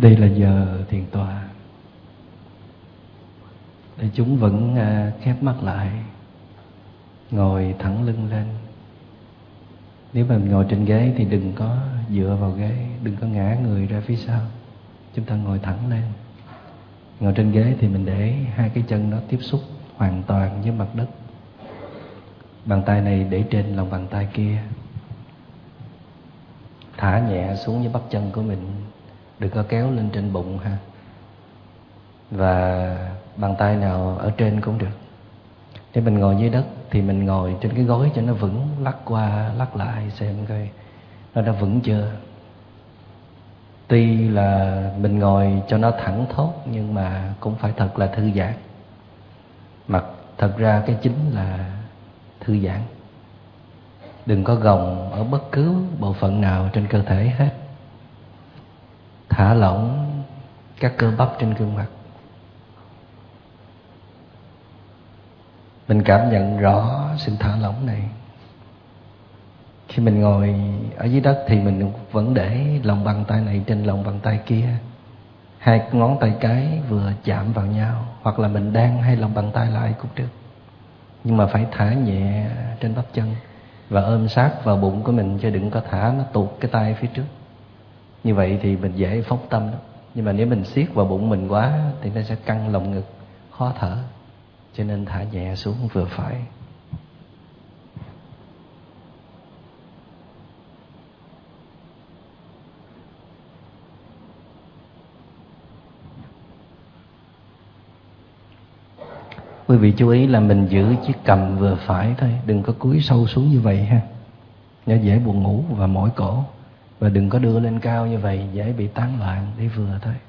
Đây là giờ thiền tọa. Để chúng vẫn khép mắt lại, ngồi thẳng lưng lên. Nếu mà mình ngồi trên ghế thì đừng có dựa vào ghế, đừng có ngã người ra phía sau. Chúng ta ngồi thẳng lên. Ngồi trên ghế thì mình để hai cái chân nó tiếp xúc hoàn toàn với mặt đất. Bàn tay này để trên lòng bàn tay kia. Thả nhẹ xuống với bắp chân của mình, đừng có kéo lên trên bụng ha. Và bàn tay nào ở trên cũng được. Nếu mình ngồi dưới đất thì mình ngồi trên cái gối cho nó vững, lắc qua lắc lại xem coi nó đã vững chưa. Tuy là mình ngồi cho nó thẳng thốt nhưng mà cũng phải thật là thư giãn. Mà thật ra cái chính là thư giãn. Đừng có gồng ở bất cứ bộ phận nào trên cơ thể hết. Thả lỏng các cơ bắp trên gương mặt. Mình cảm nhận rõ sự thả lỏng này. Khi mình ngồi ở dưới đất thì mình vẫn để lòng bàn tay này trên lòng bàn tay kia. Hai ngón tay cái vừa chạm vào nhau. Hoặc là mình đan hai lòng bàn tay lại cũng được. Nhưng mà phải thả nhẹ trên bắp chân và ôm sát vào bụng của mình, chứ đừng có thả nó tuột cái tay phía trước. Như vậy thì mình dễ phóng tâm đó. Nhưng mà nếu mình siết vào bụng mình quá thì nó sẽ căng lồng ngực, khó thở. Cho nên thả nhẹ xuống vừa phải. Quý vị chú ý là mình giữ chiếc cằm vừa phải thôi, đừng có cúi sâu xuống như vậy ha. Nó dễ buồn ngủ và mỏi cổ. Và đừng có đưa lên cao như vậy, dễ bị tán loạn, để vừa thôi.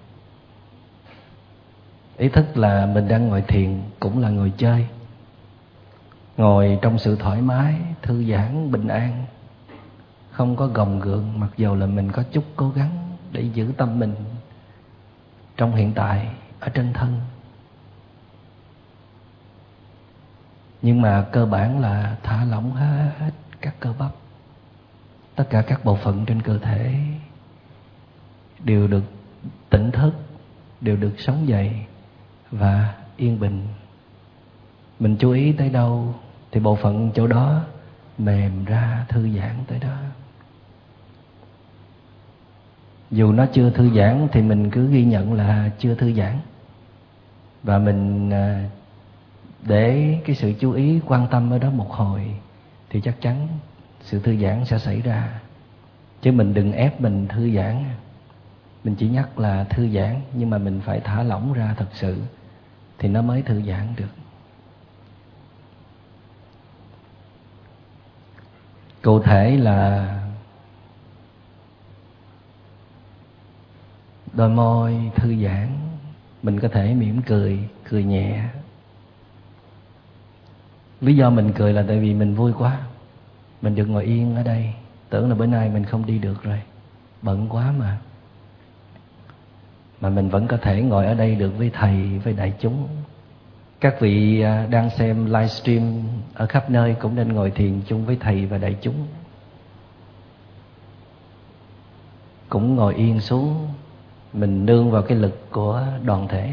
Ý thức là mình đang ngồi thiền, cũng là ngồi chơi. Ngồi trong sự thoải mái, thư giãn, bình an. Không có gồng gượng, mặc dầu là mình có chút cố gắng để giữ tâm mình trong hiện tại, ở trên thân. Nhưng mà cơ bản là thả lỏng hết các cơ bắp. Tất cả các bộ phận trên cơ thể đều được tỉnh thức, đều được sống dậy và yên bình. Mình chú ý tới đâu thì bộ phận chỗ đó mềm ra, thư giãn tới đó. Dù nó chưa thư giãn thì mình cứ ghi nhận là chưa thư giãn. Và mình để cái sự chú ý quan tâm ở đó một hồi thì chắc chắn sự thư giãn sẽ xảy ra. Chứ mình đừng ép mình thư giãn. Mình chỉ nhắc là thư giãn, nhưng mà mình phải thả lỏng ra thật sự thì nó mới thư giãn được. Cụ thể là đôi môi thư giãn. Mình có thể mỉm cười, cười nhẹ. Lý do mình cười là tại vì mình vui quá. Mình được ngồi yên ở đây. Tưởng là bữa nay mình không đi được rồi, bận quá mà. Mà mình vẫn có thể ngồi ở đây được với thầy, với đại chúng. Các vị đang xem livestream ở khắp nơi cũng nên ngồi thiền chung với thầy và đại chúng. Cũng ngồi yên xuống, mình nương vào cái lực của đoàn thể.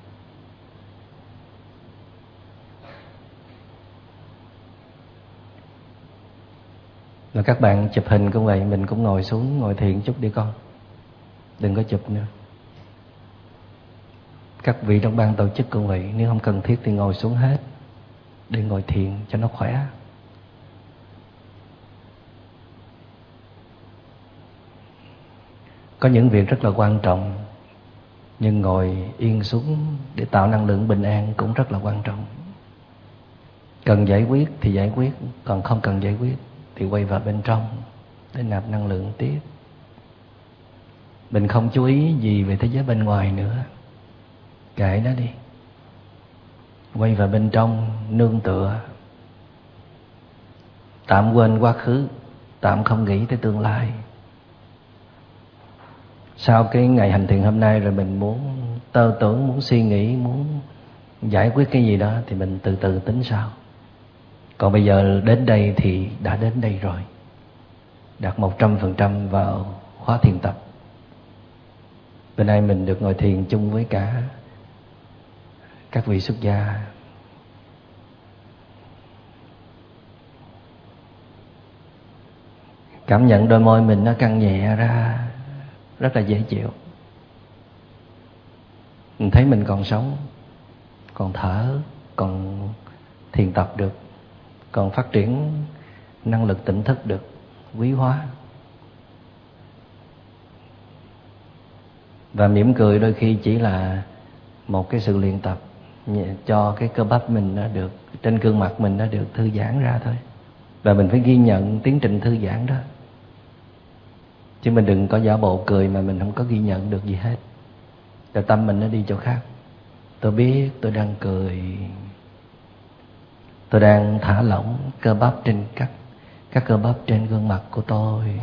Và các bạn chụp hình cũng vậy, mình cũng ngồi xuống, ngồi thiền chút đi con. Đừng có chụp nữa. Các vị trong ban tổ chức cũng vậy, nếu không cần thiết thì ngồi xuống hết để ngồi thiền cho nó khỏe. Có những việc rất là quan trọng, nhưng ngồi yên xuống để tạo năng lượng bình an cũng rất là quan trọng. Cần giải quyết thì giải quyết, còn không cần giải quyết thì quay vào bên trong để nạp năng lượng tiếp. Mình không chú ý gì về thế giới bên ngoài nữa, kệ nó đi. Quay vào bên trong, nương tựa. Tạm quên quá khứ, tạm không nghĩ tới tương lai. Sau cái ngày hành thiền hôm nay rồi mình muốn tơ tưởng, muốn suy nghĩ, muốn giải quyết cái gì đó thì mình từ từ tính sau. Còn bây giờ đến đây thì đã đến đây rồi, đạt 100% vào khóa thiền tập. Bữa nay mình được ngồi thiền chung với cả các vị xuất gia. Cảm nhận đôi môi mình nó căng nhẹ ra, rất là dễ chịu. Mình thấy mình còn sống, còn thở, còn thiền tập được, còn phát triển năng lực tỉnh thức được, quý hóa. Và mỉm cười đôi khi chỉ là một cái sự luyện tập cho cái cơ bắp mình nó được, trên gương mặt mình nó được thư giãn ra thôi. Và mình phải ghi nhận tiến trình thư giãn đó. Chứ mình đừng có giả bộ cười mà mình không có ghi nhận được gì hết. Rồi tâm mình nó đi chỗ khác. Tôi biết tôi đang cười, tôi đang thả lỏng cơ bắp trên các cơ bắp trên gương mặt của tôi.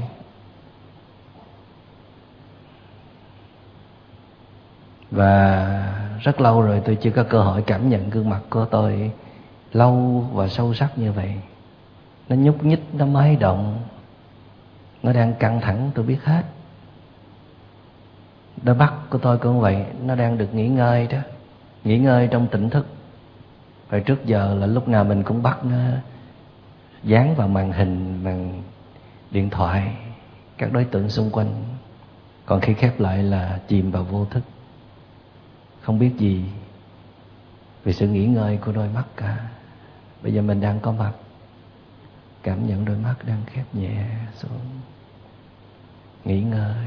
Và rất lâu rồi tôi chưa có cơ hội cảm nhận gương mặt của tôi lâu và sâu sắc như vậy. Nó nhúc nhích, nó máy động, nó đang căng thẳng, tôi biết hết. Đôi mắt của tôi cũng vậy, nó đang được nghỉ ngơi đó, nghỉ ngơi trong tỉnh thức. Rồi trước giờ là lúc nào mình cũng bắt nó dán vào màn hình, màn điện thoại, các đối tượng xung quanh. Còn khi khép lại là chìm vào vô thức, không biết gì về sự nghỉ ngơi của đôi mắt cả. Bây giờ mình đang có mặt, cảm nhận đôi mắt đang khép nhẹ xuống, nghỉ ngơi.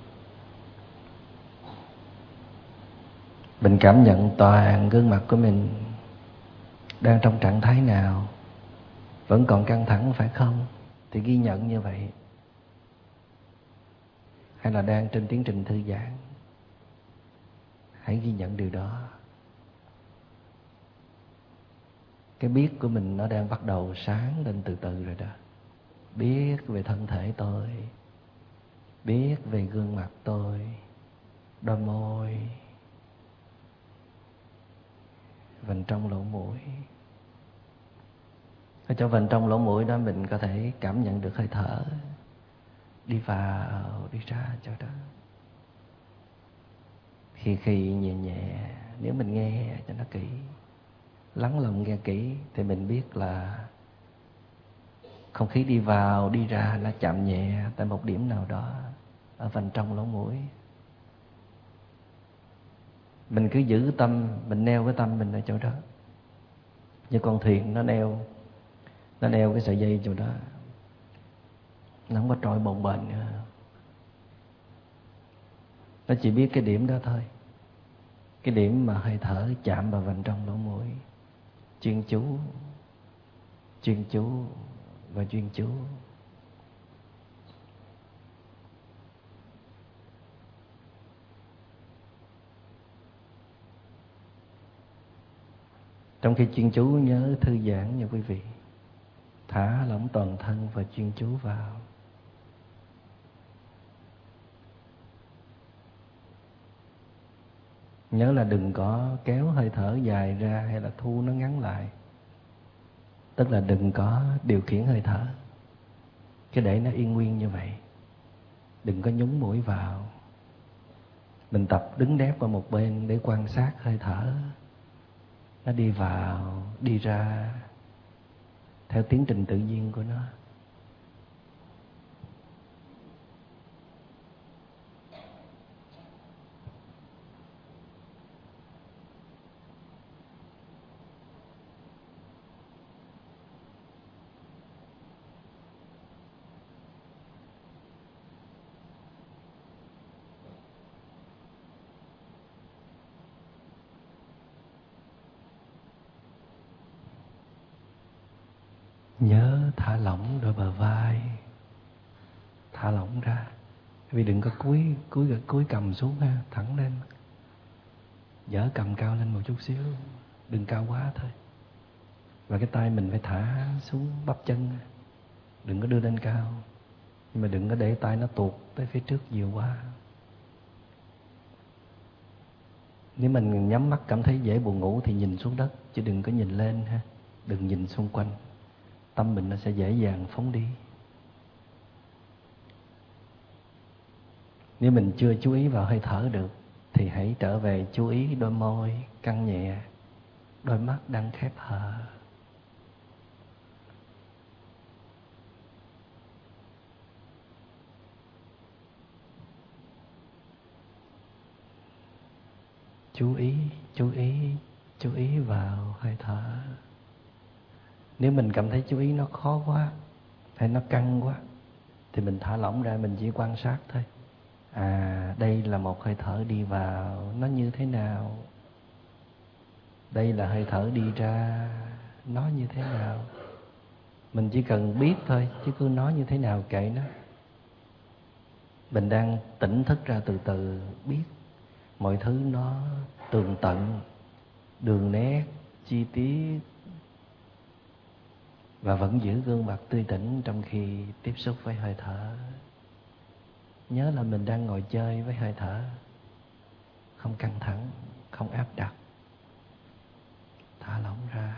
Mình cảm nhận toàn gương mặt của mình đang trong trạng thái nào. Vẫn còn căng thẳng phải không? Thì ghi nhận như vậy. Hay là đang trên tiến trình thư giãn? Hãy ghi nhận điều đó. Cái biết của mình nó đang bắt đầu sáng lên từ từ rồi đó. Biết về thân thể tôi, biết về gương mặt tôi, đôi môi, vành trong lỗ mũi. Ở chỗ vành trong lỗ mũi đó mình có thể cảm nhận được hơi thở đi vào, đi ra chỗ đó. Khi nhẹ nhẹ, nếu mình nghe cho nó kỹ, lắng lòng nghe kỹ, thì mình biết là không khí đi vào, đi ra nó chạm nhẹ tại một điểm nào đó ở vành trong lỗ mũi. Mình cứ giữ tâm, mình neo cái tâm mình ở chỗ đó. Như con thuyền nó neo cái sợi dây chỗ đó, nó không có trôi bồng bềnh nữa. Nó chỉ biết cái điểm đó thôi, cái điểm mà hơi thở chạm vào vành trong lỗ mũi. Chuyên chú, chuyên chú và chuyên chú. Trong khi chuyên chú nhớ thư giãn nha quý vị. Thả lỏng toàn thân và chuyên chú vào. Nhớ là đừng có kéo hơi thở dài ra hay là thu nó ngắn lại. Tức là đừng có điều khiển hơi thở, cứ để nó yên nguyên như vậy. Đừng có nhúng mũi vào. Mình tập đứng đép ở một bên để quan sát hơi thở. Nó đi vào, đi ra theo tiến trình tự nhiên của nó. Nhớ thả lỏng đôi bờ vai, thả lỏng ra. Vì đừng có cúi cầm xuống ha, thẳng lên. Dở cầm cao lên một chút xíu, đừng cao quá thôi. Và cái tay mình phải thả xuống bắp chân, đừng có đưa lên cao. Nhưng mà đừng có để tay nó tuột tới phía trước nhiều quá. Nếu mình nhắm mắt cảm thấy dễ buồn ngủ thì nhìn xuống đất, chứ đừng có nhìn lên ha. Đừng nhìn xung quanh, tâm mình nó sẽ dễ dàng phóng đi. Nếu mình chưa chú ý vào hơi thở được thì hãy trở về chú ý đôi môi căng nhẹ, đôi mắt đang khép hờ. Chú ý, chú ý, chú ý vào hơi thở. Nếu mình cảm thấy chú ý nó khó quá hay nó căng quá thì mình thả lỏng ra, mình chỉ quan sát thôi. Đây là một hơi thở đi vào, nó như thế nào? Đây là hơi thở đi ra, nó như thế nào? Mình chỉ cần biết thôi, chứ cứ nói như thế nào kệ nó. Mình đang tỉnh thức ra từ từ, biết mọi thứ nó tường tận, đường nét, chi tiết, và vẫn giữ gương mặt tươi tỉnh trong khi tiếp xúc với hơi thở. Nhớ là mình đang ngồi chơi với hơi thở, không căng thẳng, không áp đặt, thả lỏng ra.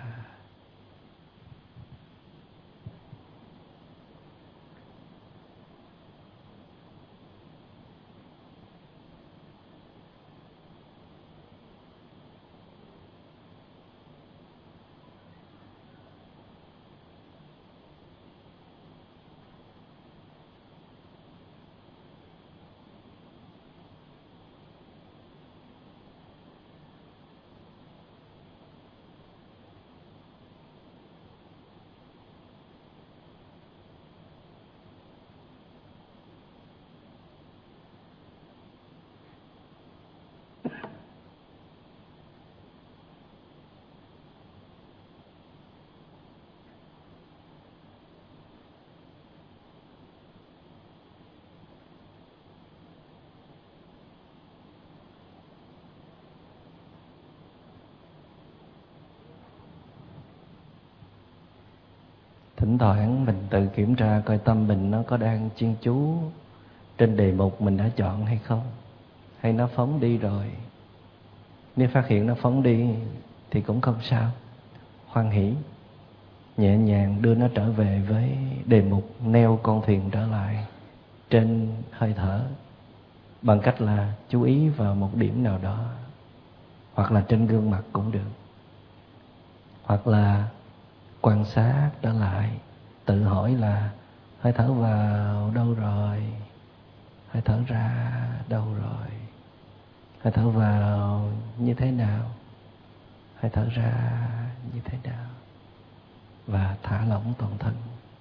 Thỉnh thoảng mình tự kiểm tra coi tâm mình nó có đang chuyên chú trên đề mục mình đã chọn hay không, hay nó phóng đi rồi. Nếu phát hiện nó phóng đi thì cũng không sao, hoan hỷ, nhẹ nhàng đưa nó trở về với đề mục, neo con thuyền trở lại trên hơi thở bằng cách là chú ý vào một điểm nào đó, hoặc là trên gương mặt cũng được, hoặc là quan sát trở lại, tự hỏi là hơi thở vào đâu rồi, hơi thở ra đâu rồi, hơi thở vào như thế nào, hơi thở ra như thế nào, và thả lỏng toàn thân.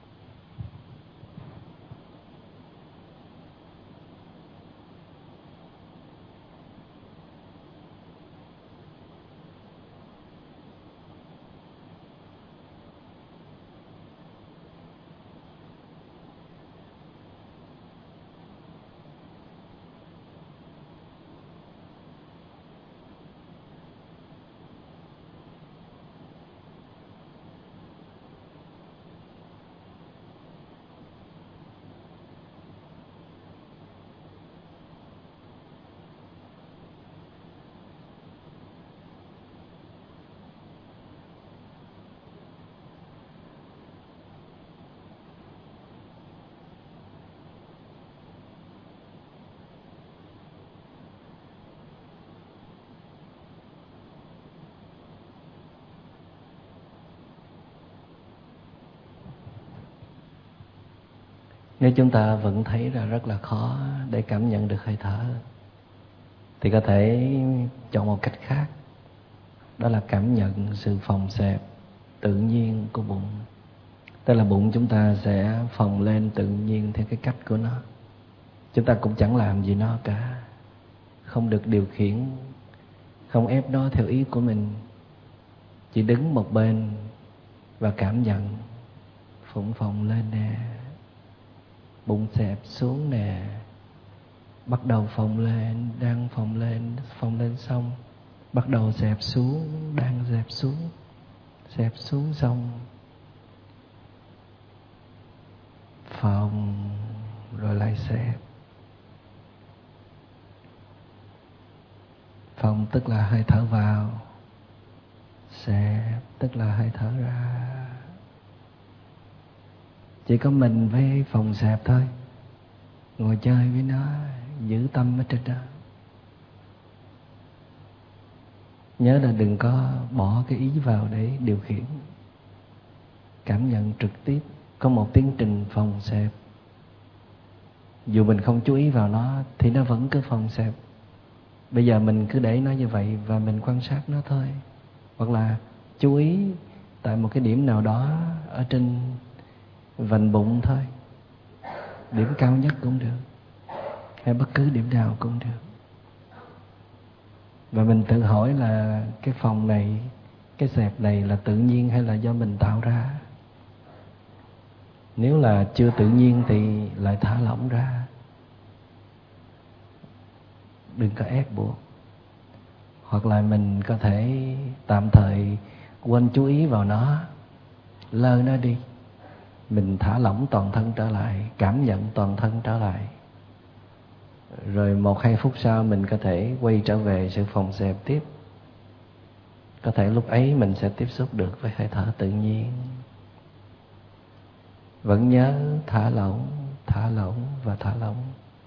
Nếu chúng ta vẫn thấy là rất là khó để cảm nhận được hơi thở thì có thể chọn một cách khác, đó là cảm nhận sự phồng xẹp tự nhiên của bụng. Tức là bụng chúng ta sẽ phồng lên tự nhiên theo cái cách của nó. Chúng ta cũng chẳng làm gì nó cả, không được điều khiển, không ép nó theo ý của mình. Chỉ đứng một bên và cảm nhận bụng phồng lên nè, bụng xẹp xuống nè, bắt đầu phồng lên, đang phồng lên xong bắt đầu xẹp xuống, đang xẹp xuống xong phồng rồi lại xẹp. Phồng tức là hơi thở vào, xẹp tức là hơi thở ra. Chỉ có mình với phồng xẹp thôi, ngồi chơi với nó, giữ tâm ở trên đó. Nhớ là đừng có bỏ cái ý vào để điều khiển. Cảm nhận trực tiếp. Có một tiến trình phòng xẹp. Dù mình không chú ý vào nó thì nó vẫn cứ phòng xẹp. Bây giờ mình cứ để nó như vậy và mình quan sát nó thôi. Hoặc là chú ý tại một cái điểm nào đó ở trên vành bụng thôi. Điểm cao nhất cũng được, hay bất cứ điểm nào cũng được. Và mình tự hỏi là cái phòng này, cái xẹp này là tự nhiên hay là do mình tạo ra. Nếu là chưa tự nhiên thì lại thả lỏng ra. Đừng có ép buộc. Hoặc là mình có thể tạm thời quên chú ý vào nó, lơ nó đi. Mình thả lỏng toàn thân trở lại, cảm nhận toàn thân trở lại. Rồi 1-2 phút sau mình có thể quay trở về sự phòng xẹp tiếp. Có thể lúc ấy mình sẽ tiếp xúc được với hơi thở tự nhiên. Vẫn nhớ thả lỏng và thả lỏng.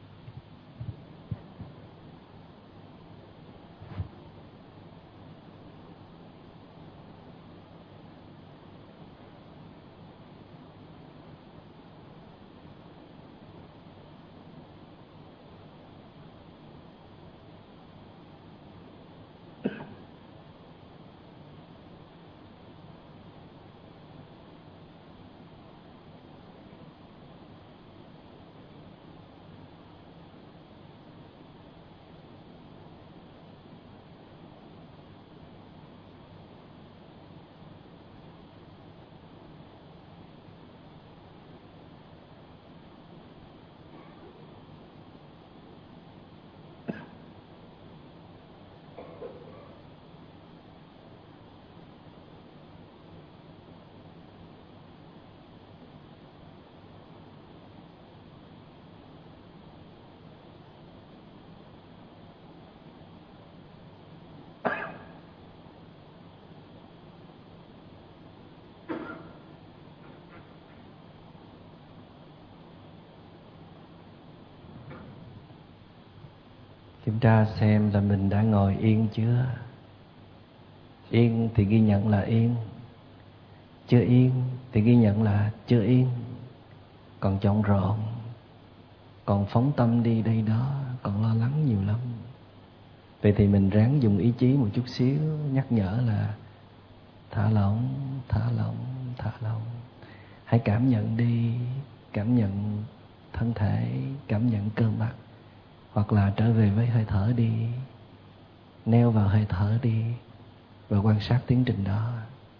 Kiểm tra xem là mình đã ngồi yên chưa. Yên thì ghi nhận là yên. Chưa yên thì ghi nhận là chưa yên. Còn chọn rộn, còn phóng tâm đi đây đó, còn lo lắng nhiều lắm. Vậy thì mình ráng dùng ý chí một chút xíu, nhắc nhở là thả lỏng, thả lỏng, thả lỏng. Hãy cảm nhận đi, cảm nhận thân thể, cảm nhận cơ mặt. Hoặc là trở về với hơi thở đi, neo vào hơi thở đi và quan sát tiến trình đó.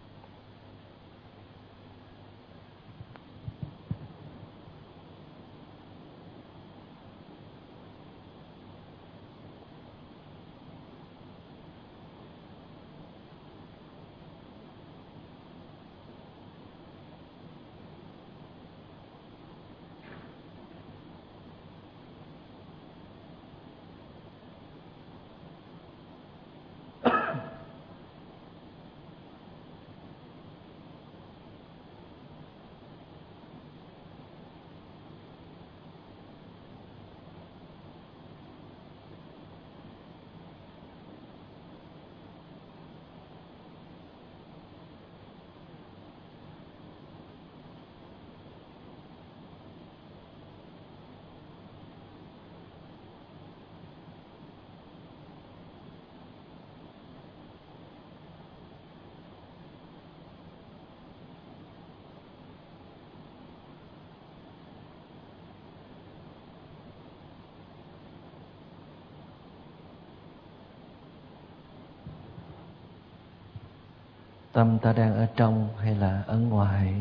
Tâm ta đang ở trong hay là ở ngoài?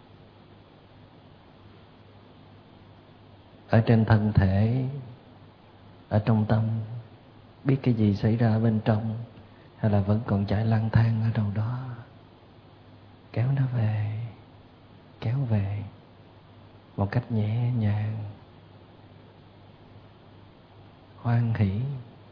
Ở trên thân thể, ở trong tâm, biết cái gì xảy ra bên trong, hay là vẫn còn chạy lang thang ở đâu đó? Kéo nó về, kéo về một cách nhẹ nhàng, hoan hỷ.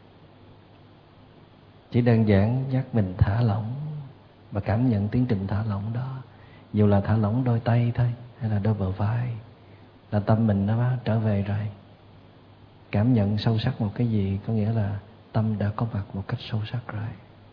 Chỉ đơn giản nhắc mình thả lỏng và cảm nhận tiến trình thả lỏng đó. Dù là thả lỏng đôi tay thôi hay là đôi bờ vai, là tâm mình nó trở về rồi. cảm nhận sâu sắc một cái gì, có nghĩa là tâm đã có mặt một cách sâu sắc rồi.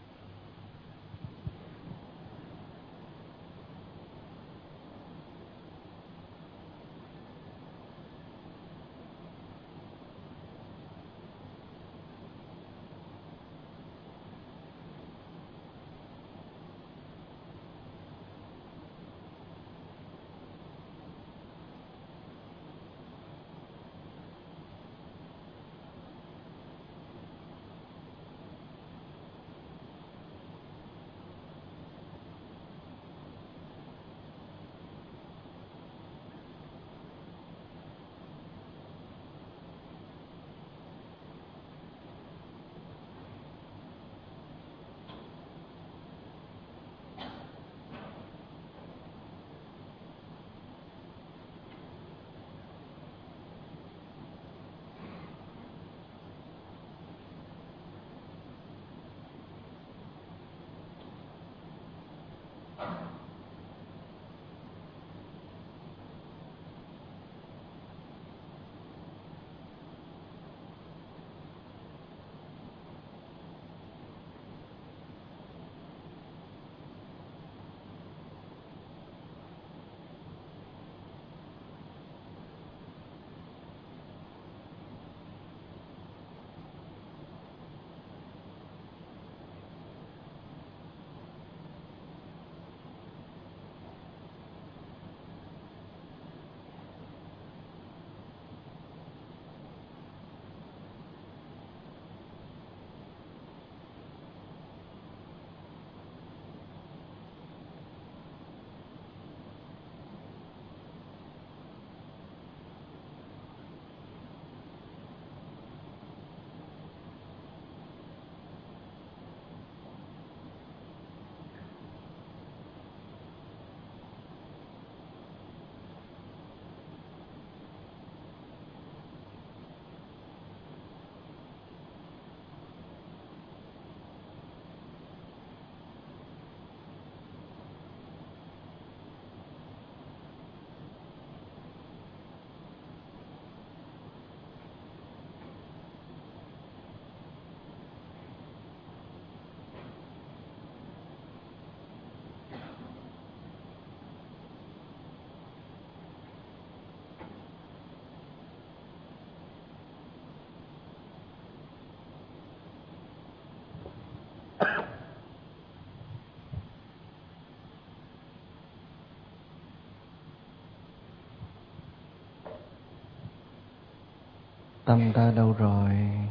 Tâm ta đâu rồi?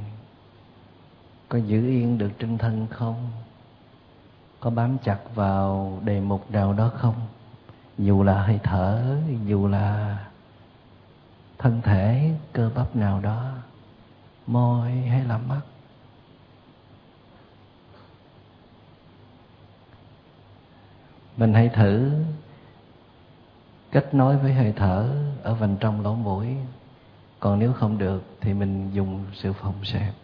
Có giữ yên được trên thân không? Có bám chặt vào đề mục nào đó không? Dù là hơi thở, dù là thân thể, cơ bắp nào đó, môi hay là mắt. Mình hãy thử kết nối với hơi thở ở vành trong lỗ mũi. Còn nếu không được thì mình dùng sự phòng xẹp.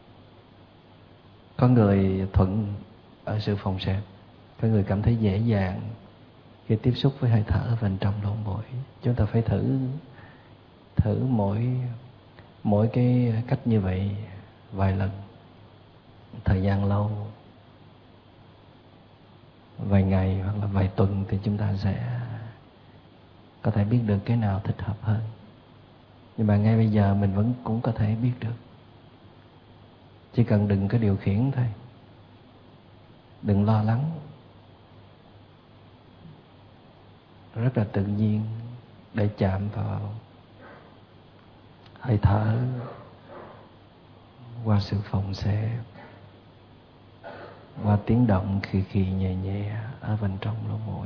Có người thuận ở sự phòng xẹp, có người cảm thấy dễ dàng khi tiếp xúc với hơi thở bên trong lỗ mũi. Chúng ta phải thử mỗi cái cách như vậy vài lần, thời gian lâu, vài ngày hoặc là vài tuần, thì chúng ta sẽ có thể biết được cái nào thích hợp hơn. Nhưng mà ngay bây giờ mình vẫn cũng có thể biết được. Chỉ cần đừng có điều khiển thôi, đừng lo lắng, rất là tự nhiên để chạm vào hơi thở qua sự phòng xẹp, qua tiếng động khì khì nhẹ nhẹ ở bên trong lỗ mũi.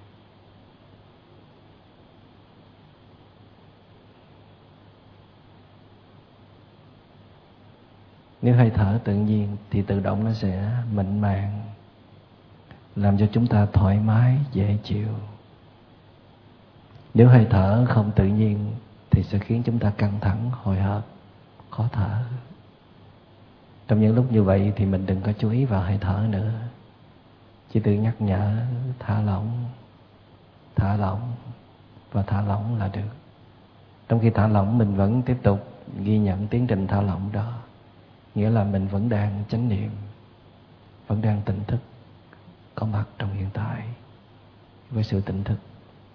Nếu hơi thở tự nhiên thì tự động nó sẽ mịn màng, làm cho chúng ta thoải mái, dễ chịu. Nếu hơi thở không tự nhiên thì sẽ khiến chúng ta căng thẳng, hồi hộp, khó thở. Trong những lúc như vậy thì mình đừng có chú ý vào hơi thở nữa, chỉ tự nhắc nhở thả lỏng và thả lỏng là được. Trong khi thả lỏng mình vẫn tiếp tục ghi nhận tiến trình thả lỏng đó, nghĩa là mình vẫn đang chánh niệm, vẫn đang tỉnh thức, có mặt trong hiện tại với sự tỉnh thức.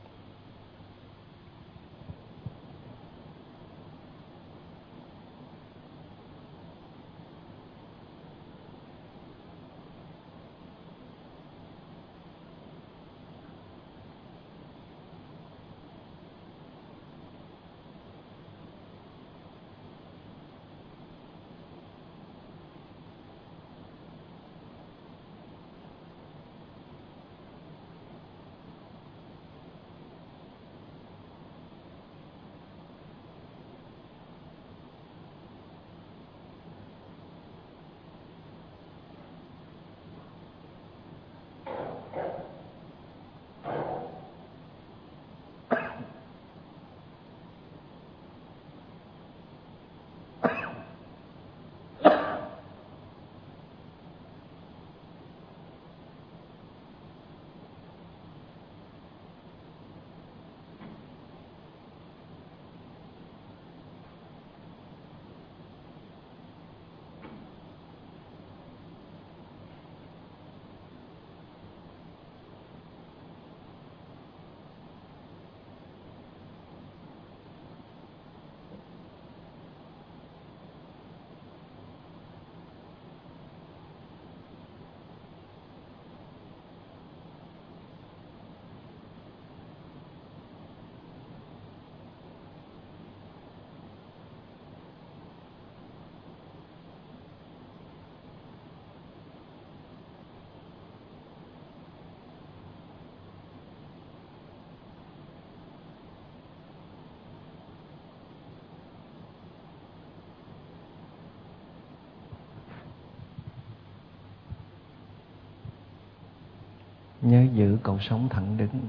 Nhớ giữ cột sống thẳng đứng,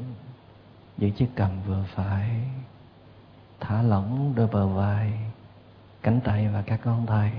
giữ chiếc cằm vừa phải, thả lỏng đôi bờ vai, cánh tay và các ngón tay.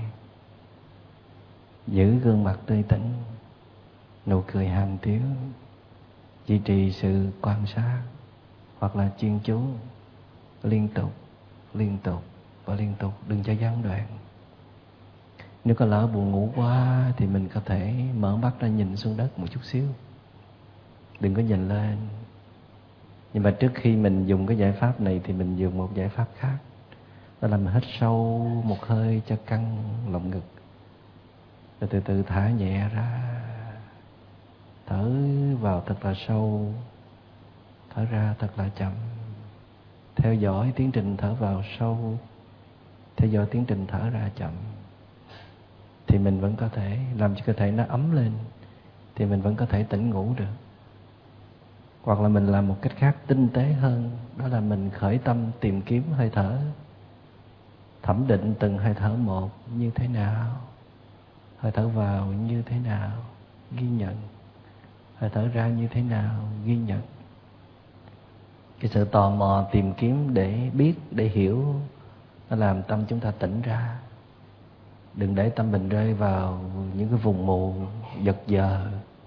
Giữ gương mặt tươi tỉnh, nụ cười hàm tiếu, duy trì sự quan sát hoặc là chuyên chú liên tục và liên tục, đừng cho gián đoạn. Nếu có lỡ buồn ngủ quá thì mình có thể mở mắt ra nhìn xuống đất một chút xíu, đừng có nhìn lên. Nhưng mà trước khi mình dùng cái giải pháp này thì mình dùng một giải pháp khác, đó là mình hít sâu một hơi cho căng lồng ngực, rồi từ từ thả nhẹ ra, thở vào thật là sâu, thở ra thật là chậm. Theo dõi tiến trình thở vào sâu, theo dõi tiến trình thở ra chậm, thì mình vẫn có thể làm cho cơ thể nó ấm lên, thì mình vẫn có thể tỉnh ngủ được. Hoặc là mình làm một cách khác tinh tế hơn, đó là mình khởi tâm tìm kiếm hơi thở, thẩm định từng hơi thở một như thế nào, hơi thở vào như thế nào, ghi nhận, hơi thở ra như thế nào, ghi nhận. Cái sự tò mò tìm kiếm để biết, để hiểu, nó làm tâm chúng ta tỉnh ra. Đừng để tâm mình rơi vào những cái vùng mù giật giờ,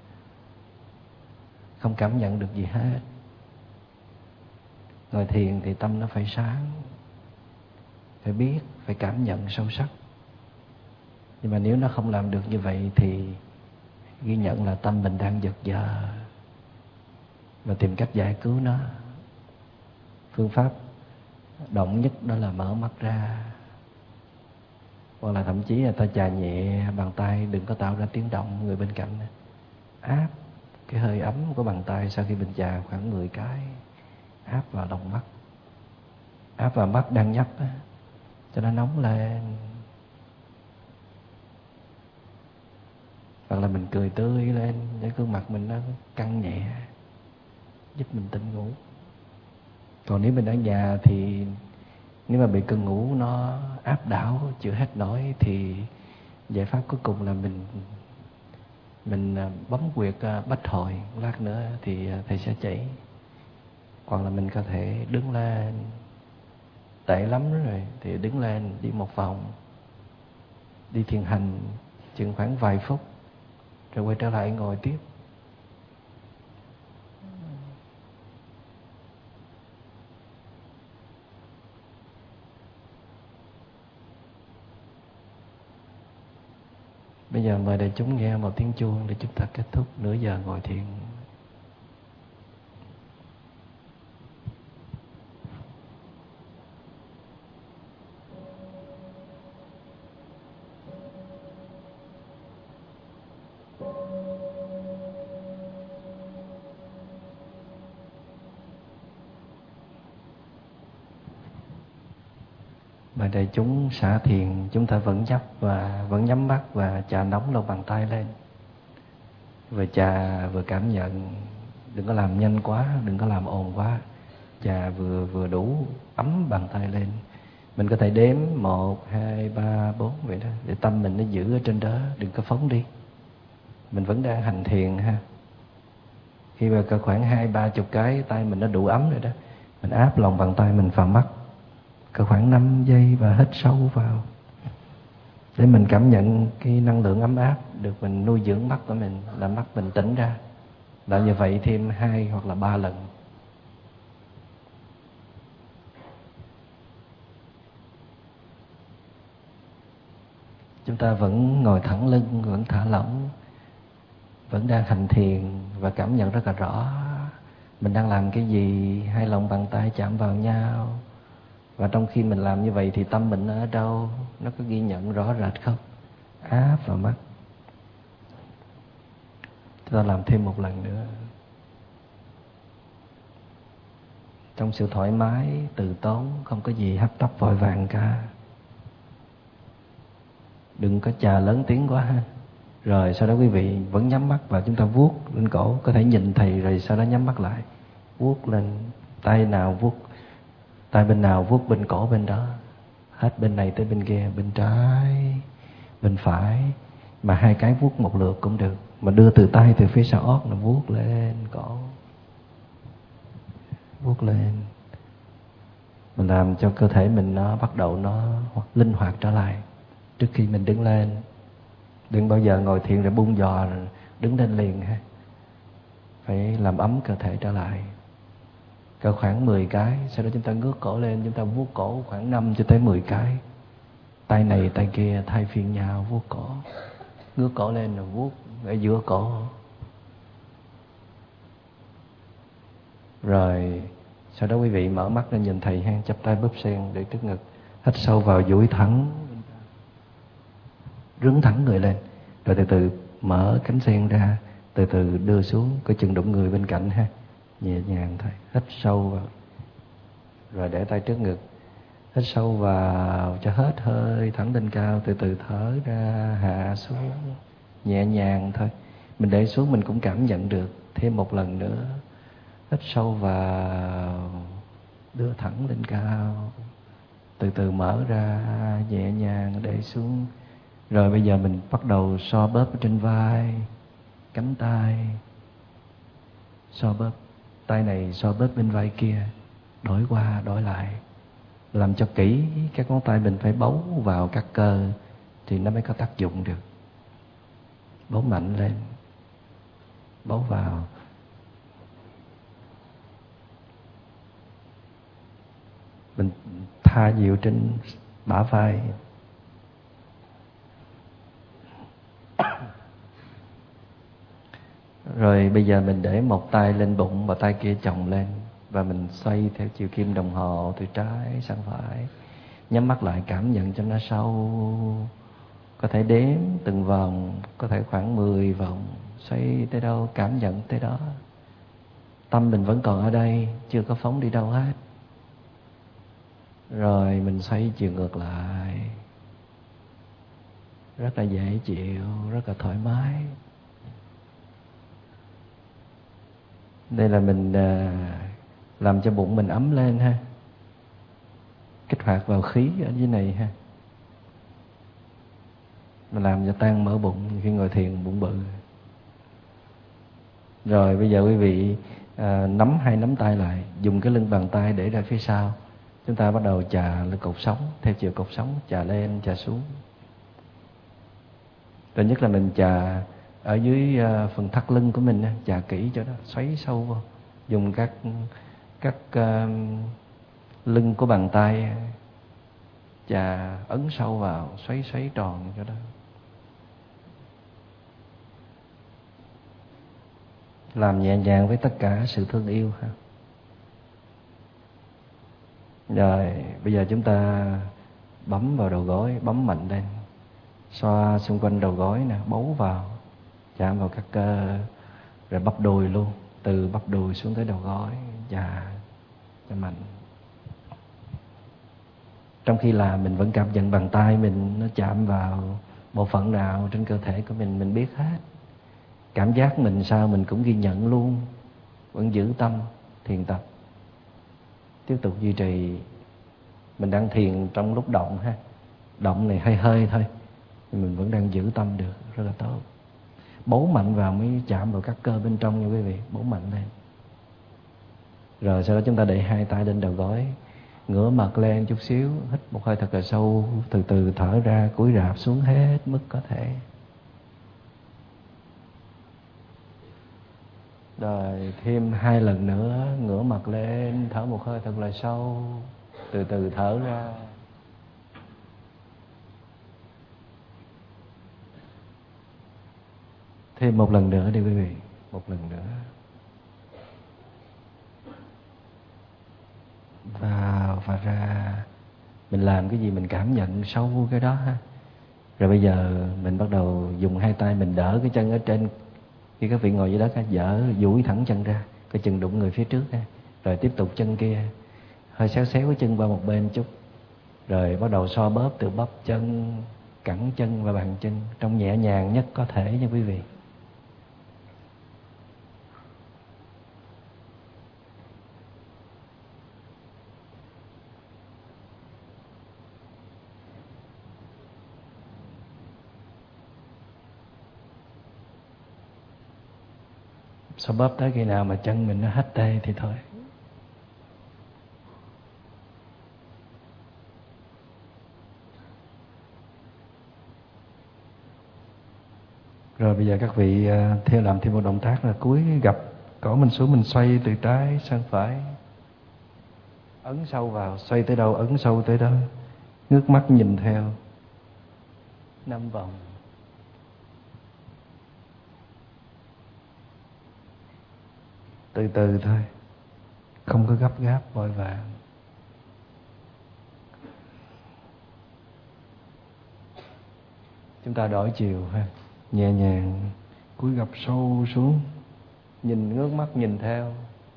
không cảm nhận được gì hết. Ngồi thiền thì tâm nó phải sáng, phải biết, phải cảm nhận sâu sắc. Nhưng mà nếu nó không làm được như vậy thì ghi nhận là tâm mình đang giật giờ và tìm cách giải cứu nó. Phương pháp động nhất đó là mở mắt ra, hoặc là thậm chí là ta chà nhẹ bàn tay, đừng có tạo ra tiếng động. Người bên cạnh áp cái hơi ấm của bàn tay sau khi mình chà khoảng 10 cái, áp vào lòng mắt, áp vào mắt đang nhắm á, cho nó nóng lên. Hoặc là mình cười tươi lên để gương mặt mình nó căng nhẹ, giúp mình tỉnh ngủ. Còn nếu mình ở nhà thì nếu mà bị cơn ngủ nó áp đảo chịu hết nổi thì giải pháp cuối cùng là mình bấm huyệt bách hội. Lát nữa thì thầy sẽ chỉ. Hoặc là mình có thể đứng lên, tệ lắm rồi thì đứng lên đi một vòng, đi thiền hành chừng khoảng vài phút rồi quay trở lại ngồi tiếp. Bây giờ mời đại chúng nghe một tiếng chuông để chúng ta kết thúc nửa giờ ngồi thiền. Mà đại chúng xả thiền, chúng ta vẫn nhắm mắt và chà nóng lòng bàn tay lên. Vừa chà vừa cảm nhận, đừng có làm nhanh quá, đừng có làm ồn quá. Chà vừa đủ ấm bàn tay lên. Mình có thể đếm 1, 2, 3, 4 vậy đó, để tâm mình nó giữ ở trên đó, đừng có phóng đi. Mình vẫn đang hành thiền ha. Khi mà có khoảng 20-30 cái tay mình nó đủ ấm rồi đó, mình áp lòng bàn tay mình vào mắt cỡ khoảng 5 giây và hít sâu vào để mình cảm nhận cái năng lượng ấm áp được mình nuôi dưỡng mắt của mình, làm mắt mình tỉnh ra. Làm như vậy thêm 2 hoặc là 3 lần. Chúng ta vẫn ngồi thẳng lưng, vẫn thả lỏng, vẫn đang hành thiền và cảm nhận rất là rõ mình đang làm cái gì. Hai lòng bàn tay chạm vào nhau. Và trong khi mình làm như vậy thì tâm mình ở đâu? Nó có ghi nhận rõ rệt không? Áp vào mắt. Chúng ta làm thêm một lần nữa. Trong sự thoải mái, từ tốn, không có gì hấp tấp vội vàng cả. Đừng có chà lớn tiếng quá ha. Rồi sau đó quý vị vẫn nhắm mắt và chúng ta vuốt lên cổ. Có thể nhìn thầy rồi sau đó nhắm mắt lại. Vuốt lên, tay bên nào vuốt bên cổ bên đó. Hết bên này tới bên kia, bên trái, bên phải. Mà 2 cái vuốt một lượt cũng được. Mà đưa từ tay từ phía sau ót là vuốt lên cổ. Vuốt lên. Mình làm cho cơ thể mình nó bắt đầu nó linh hoạt trở lại. Trước khi mình đứng lên, đừng bao giờ ngồi thiền rồi bung giò rồi đứng lên liền ha. Phải làm ấm cơ thể trở lại. Cỡ khoảng 10 cái, sau đó chúng ta ngước cổ lên, chúng ta vuốt cổ khoảng 5 cho tới 10 cái. Tay này tay kia thay phiên nhau vuốt cổ. Ngước cổ lên rồi vuốt ở giữa cổ. Rồi sau đó quý vị mở mắt lên nhìn thầy ha, chắp tay bóp sen để trước ngực, hít sâu vào duỗi thẳng, rướn thẳng người lên, rồi từ từ mở cánh sen ra, từ từ đưa xuống, coi chừng đụng người bên cạnh ha, nhẹ nhàng thôi, hít sâu vào, rồi để tay trước ngực, hít sâu vào cho hết hơi, thẳng lên cao, từ từ thở ra, hạ xuống, nhẹ nhàng thôi, mình để xuống mình cũng cảm nhận được. Thêm một lần nữa, hít sâu vào, đưa thẳng lên cao, từ từ mở ra, nhẹ nhàng để xuống. Rồi bây giờ mình bắt đầu xoa bóp ở trên vai, cánh tay, xoa bóp tay này, xoa bóp bên vai kia, đổi qua đổi lại, làm cho kỹ. Các ngón tay mình phải bấu vào các cơ thì nó mới có tác dụng được. Bấu mạnh lên, bấu vào. Mình tha dịu trên bả vai. Rồi bây giờ mình để một tay lên bụng và tay kia chồng lên, và mình xoay theo chiều kim đồng hồ từ trái sang phải. Nhắm mắt lại cảm nhận cho nó sâu. Có thể đếm từng vòng, có thể khoảng 10 vòng. Xoay tới đâu cảm nhận tới đó. Tâm mình vẫn còn ở đây, chưa có phóng đi đâu hết. Rồi mình xoay chiều ngược lại. Rất là dễ chịu, rất là thoải mái. Đây là mình làm cho bụng mình ấm lên ha. Kích hoạt vào khí ở dưới này ha. Mình làm cho tan mỡ bụng khi ngồi thiền bụng bự. Rồi bây giờ quý vị nắm hai nắm tay lại, dùng cái lưng bàn tay để ra phía sau. Chúng ta bắt đầu chà lên cột sống, theo chiều cột sống, chà lên, chà xuống. Rồi nhất là mình chà ở dưới phần thắt lưng của mình, chà kỹ cho nó, xoáy sâu vào. Dùng các lưng của bàn tay chà ấn sâu vào, xoáy tròn cho đó. làm nhẹ nhàng với tất cả sự thương yêu ha. Rồi bây giờ chúng ta bấm vào đầu gối, bấm mạnh lên, xoa xung quanh đầu gối nè, bấu vào, chạm vào các cơ, rồi bắp đùi luôn, từ bắp đùi xuống tới đầu gối, và cho mạnh. Trong khi làm mình vẫn cảm nhận bàn tay mình nó chạm vào bộ phận nào trên cơ thể của mình biết hết. Cảm giác mình sao mình cũng ghi nhận luôn, vẫn giữ tâm thiền tập. Tiếp tục duy trì. Mình đang thiền trong lúc động ha, động này hơi hơi thôi, thì mình vẫn đang giữ tâm được, rất là tốt. Bấu mạnh vào mới chạm vào các cơ bên trong nha quý vị, bấu mạnh lên. Rồi sau đó chúng ta để hai tay lên đầu gối, ngửa mặt lên chút xíu, hít một hơi thật là sâu, từ từ thở ra, cúi rạp xuống hết mức có thể. Rồi thêm 2 lần nữa, ngửa mặt lên, thở một hơi thật là sâu, từ từ thở ra. Thêm 1 lần nữa đi quý vị, 1 lần nữa. Vào và ra. Mình làm cái gì mình cảm nhận sâu cái đó ha. Rồi bây giờ mình bắt đầu dùng hai tay mình đỡ cái chân ở trên. Khi các vị ngồi dưới đất, dở duỗi thẳng chân ra, cái chân đụng người phía trước ha. Rồi tiếp tục chân kia, hơi xéo xéo cái chân qua một bên chút. Rồi bắt đầu xoa bóp từ bắp chân, cẳng chân và bàn chân, trong nhẹ nhàng nhất có thể nha quý vị. Xoa bóp tới khi nào mà chân mình nó hết tê thì thôi. Rồi bây giờ các vị làm thêm một động tác là cúi gập cổ mình xuống, mình xoay từ trái sang phải, ấn sâu vào, xoay tới đâu ấn sâu tới đó, ngước mắt nhìn theo 5 vòng. Từ từ thôi, không có gấp gáp vội vàng. Chúng ta đổi chiều ha, nhẹ nhàng cúi gập sâu xuống, nhìn ngước mắt nhìn theo.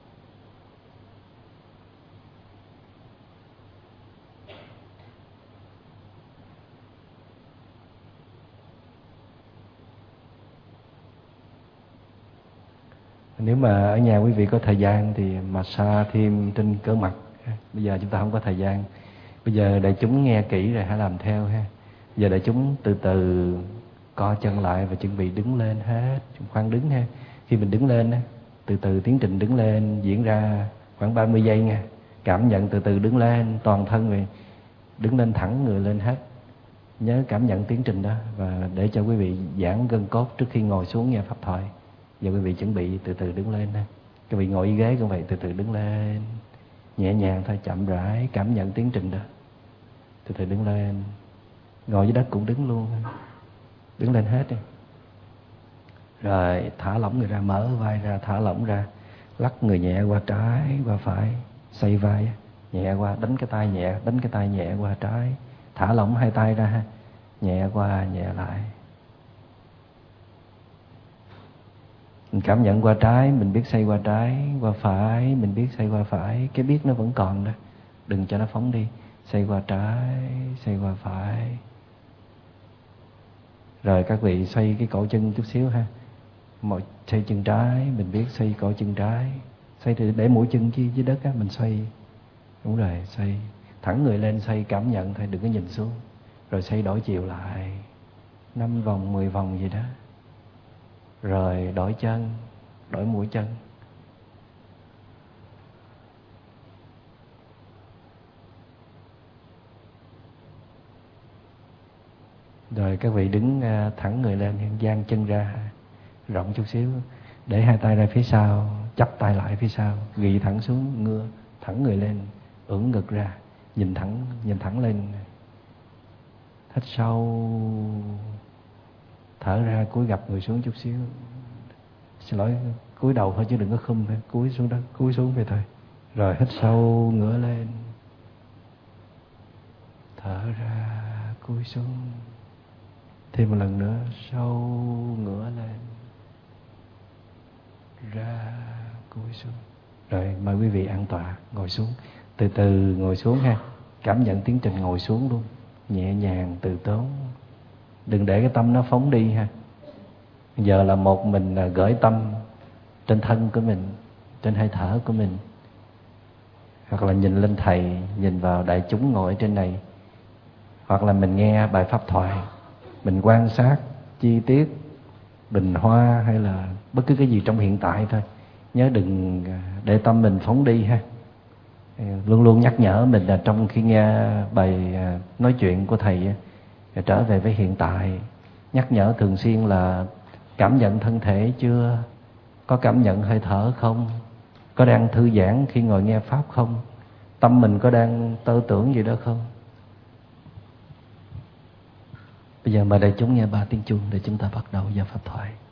Nếu mà ở nhà quý vị có thời gian thì massage thêm trên cơ mặt. Bây giờ chúng ta không có thời gian. Bây giờ đại chúng nghe kỹ rồi hãy làm theo ha. Giờ đại chúng từ từ co chân lại và chuẩn bị đứng lên hết. Khoan đứng ha. Khi mình đứng lên á, từ từ tiến trình đứng lên diễn ra khoảng 30 giây nha. Cảm nhận từ từ đứng lên toàn thân rồi, đứng lên thẳng người lên hết. Nhớ cảm nhận tiến trình đó và để cho quý vị giãn gân cốt trước khi ngồi xuống nghe pháp thoại. Giờ quý vị chuẩn bị từ từ đứng lên ha. Quý vị ngồi ghế cũng vậy, từ từ đứng lên, nhẹ nhàng thôi, chậm rãi cảm nhận tiến trình đó. Từ từ đứng lên, ngồi dưới đất cũng đứng luôn, đứng lên hết đi. Rồi thả lỏng người ra, mở vai ra, thả lỏng ra, lắc người nhẹ qua trái qua phải, xoay vai nhẹ qua, đánh cái tay nhẹ qua trái, thả lỏng hai tay ra ha, nhẹ qua nhẹ lại. Mình cảm nhận qua trái, mình biết xoay qua trái, qua phải, mình biết xoay qua phải. Cái biết nó vẫn còn đó, đừng cho nó phóng đi. Xoay qua trái, xoay qua phải. Rồi các vị xoay cái cổ chân chút xíu ha. Xoay chân trái, mình biết xoay cổ chân trái. Xoay thì để mũi chân dưới đất á, mình xoay. Đúng rồi, xoay. Thẳng người lên xoay, cảm nhận thôi, đừng có nhìn xuống. Rồi xoay đổi chiều lại 5 vòng, 10 vòng gì đó. Rồi đổi chân, đổi mũi chân. Rồi các vị đứng thẳng người lên, dang chân ra rộng chút xíu, để hai tay ra phía sau, chắp tay lại phía sau, ghi thẳng xuống, ngửa thẳng người lên, ưỡn ngực ra, nhìn thẳng lên. Hít sâu, thở ra, cúi gập người xuống chút xíu. Xin lỗi, cúi đầu thôi chứ đừng có khum thôi, cúi xuống đất, cúi xuống vậy thôi. Rồi hít sâu, ngửa lên, thở ra, cúi xuống. Thêm một lần nữa, sâu, ngửa lên, ra, cúi xuống. Rồi mời quý vị an tọa, ngồi xuống. Từ từ ngồi xuống ha. Cảm nhận tiến trình ngồi xuống luôn. Nhẹ nhàng, từ tốn. Đừng để cái tâm nó phóng đi ha. Giờ là một mình gửi tâm trên thân của mình, trên hơi thở của mình. Hoặc là nhìn lên thầy, nhìn vào đại chúng ngồi trên này. Hoặc là mình nghe bài pháp thoại, mình quan sát chi tiết bình hoa hay là bất cứ cái gì trong hiện tại thôi. Nhớ đừng để tâm mình phóng đi ha. Luôn luôn nhắc nhở mình là trong khi nghe bài nói chuyện của thầy trở về với hiện tại. Nhắc nhở thường xuyên là cảm nhận thân thể chưa? Có cảm nhận hơi thở không? Có đang thư giãn khi ngồi nghe pháp không? Tâm mình có đang tư tưởng gì đó không? Bây giờ mời đại chúng nghe 3 tiếng chuông để chúng ta bắt đầu vào pháp thoại.